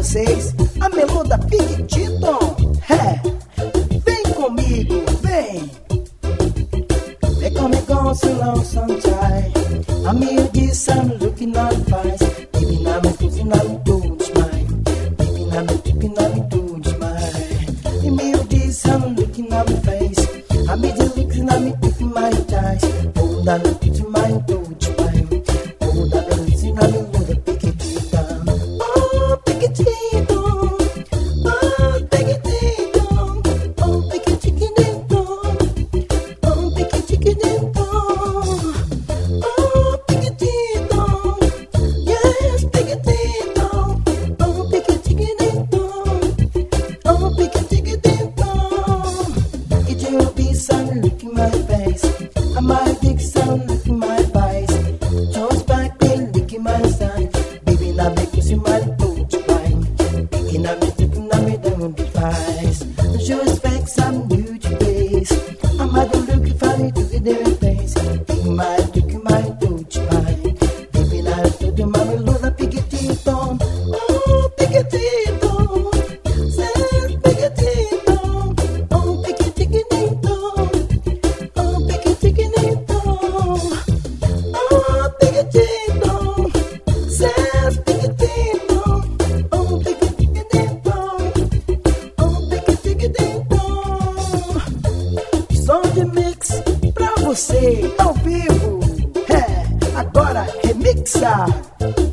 vocês a melodia Big Titon. É, vem comigo, vem. They call me gone so long sometime. I'm here this I'm looking on fast. Baby now me putting on doing smile. Baby now me tipping on doing smile. I'm here this I'm looking on my face. I'm here looking at me tipping my ties. Oh now look to my doing smile. Oh now the reason I'm in the pick it down. Oh pick it down. Oh pick it down. Oh pick it down. Oh pick it down. Oh pick it down. Yes pick it down. Oh pick it down. Oh pick it down. It will be sun looking my face. I might dig sun looking my face. Just back then licking my side. Baby now make me see my foot wine. Baby now me taking now me down the face. Just back some new face. I might look funny to the their face. Baby my looking my foot wine. Baby now to the mommy love a pick it on. Oh pick it on. Say pick it on. Oh pick it on. Oh pick it on. Oh pick it on. Say pick it on. Oh pick it on. Oh pick it on. Som de mix pra você ao vivo. É, agora remixa.